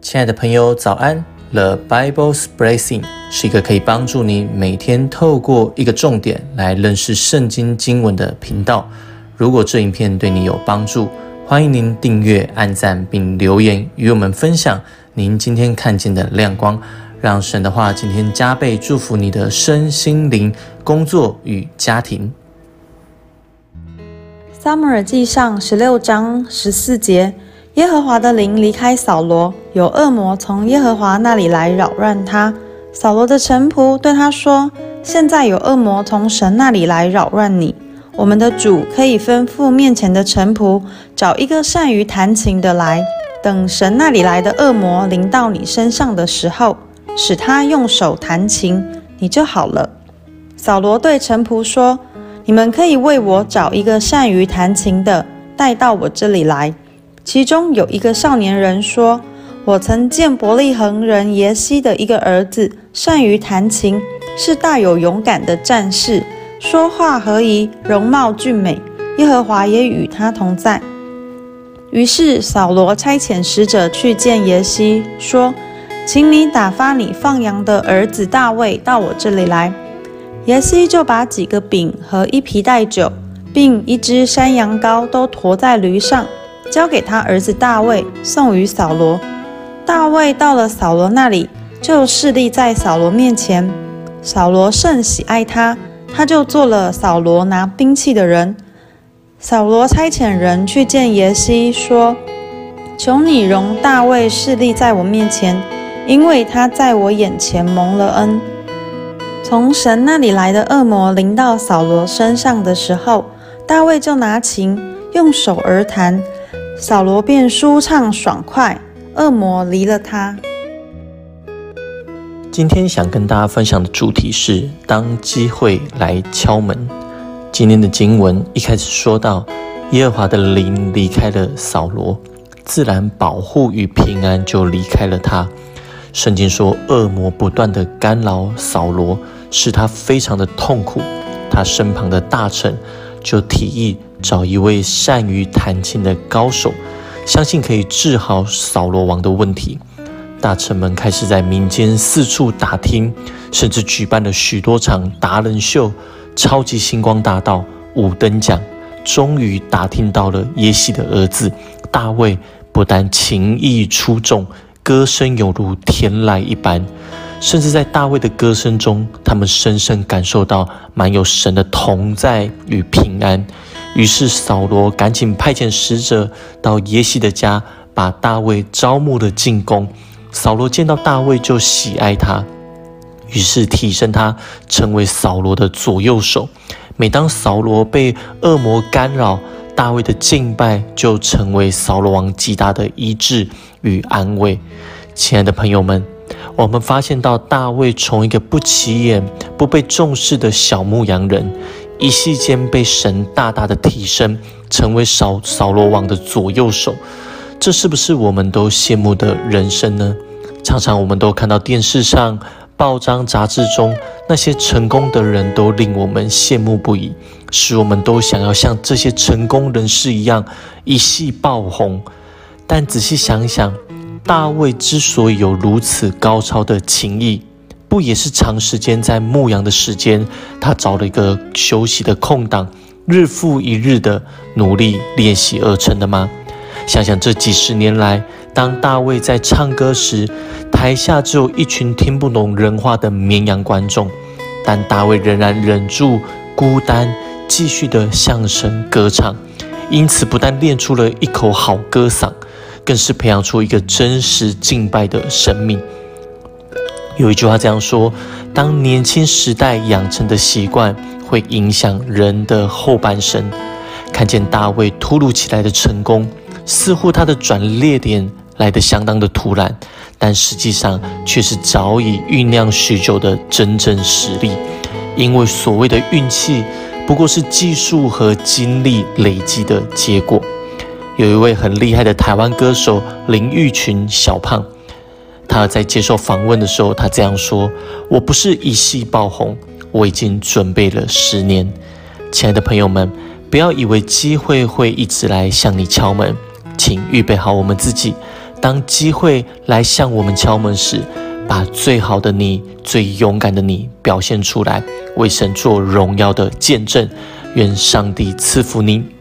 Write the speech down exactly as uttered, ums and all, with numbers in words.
亲爱的朋友，早安。 The Bible's Blessing 是一个可以帮助你每天透过一个重点来认识圣经经文的频道。如果这影片对你有帮助，欢迎您订阅、按赞并留言与我们分享您今天看见的亮光，让神的话今天加倍祝福你的身心灵、工作与家庭。 撒母耳记上十六章十四节，耶和华的灵离开扫罗，有恶魔从耶和华那里来扰乱他。扫罗的臣仆对他说：现在有恶魔从神那里来扰乱你，我们的主可以吩咐面前的臣仆找一个善于弹琴的来，等神那里来的恶魔临到你身上的时候，使他用手弹琴，你就好了。扫罗对臣仆说：你们可以为我找一个善于弹琴的，带到我这里来。其中有一个少年人说：我曾见伯利恒人耶西的一个儿子善于弹琴，是大有勇敢的战士，说话合宜，容貌俊美，耶和华也与他同在。于是扫罗差遣使者去见耶西，说：请你打发你放羊的儿子大卫到我这里来。耶西就把几个饼和一皮带酒，并一只山羊羔都驮在驴上，交给他儿子大卫，送与扫罗。大卫到了扫罗那里，就侍立在扫罗面前。扫罗甚喜爱他，他就做了扫罗拿兵器的人。扫罗差遣人去见耶西，说：求你容大卫侍立在我面前，因为他在我眼前蒙了恩。从神那里来的恶魔临到扫罗身上的时候，大卫就拿琴用手而弹，扫罗便舒畅爽快，恶魔离了他。 今天想跟大家分享的主题是当机会来敲门。今天的经文一开始说到，耶和华的灵离开了扫罗，自然保护与平安就离开了他。圣经说，恶魔不断的干扰扫罗，使他非常的痛苦。他身旁的大臣就提议找一位善于弹琴的高手，相信可以治好扫罗王的问题。大臣们开始在民间四处打听，甚至举办了许多场达人秀、超级星光大道、五等奖，终于打听到了耶西的儿子大卫，不但琴艺出众，歌声犹如天籁一般，甚至在大卫的歌声中，他们深深感受到满有神的同在与平安。于是扫罗赶紧派遣使者到耶西的家，把大卫招募了进宫。扫罗见到大卫就喜爱他，于是提升他成为扫罗的左右手。每当扫罗被恶魔干扰，大卫的敬拜就成为扫罗王极大的医治与安慰。亲爱的朋友们，我们发现到大卫从一个不起眼、不被重视的小牧羊人，一夕间被神大大的提升，成为扫扫罗王的左右手。这是不是我们都羡慕的人生呢？常常我们都看到电视上、报章杂志中那些成功的人，都令我们羡慕不已，使我们都想要像这些成功人士一样一夕爆红。但仔细想想，大卫之所以有如此高超的琴艺，不也是长时间在牧羊的时间，他找了一个休息的空档，日复一日的努力练习而成的吗？想想这几十年来，当大卫在唱歌时，台下只有一群听不懂人话的绵羊观众，但大卫仍然忍住孤单，继续的向神歌唱。因此不但练出了一口好歌嗓，更是培养出一个真实敬拜的生命。有一句话这样说，当年轻时代养成的习惯会影响人的后半生。看见大卫突如其来的成功，似乎他的转捩点来得相当的突然，但实际上却是早已酝酿许久的真正实力。因为所谓的运气，不过是技术和经历累积的结果。有一位很厉害的台湾歌手林玉群小胖，他在接受访问的时候，他这样说：我不是一夕爆红，我已经准备了十年。亲爱的朋友们，不要以为机会会一直来向你敲门，请预备好我们自己， 当机会来向我们敲门时，把最好的你、最勇敢的你表现出来，为神做荣耀的见证。愿上帝赐福您。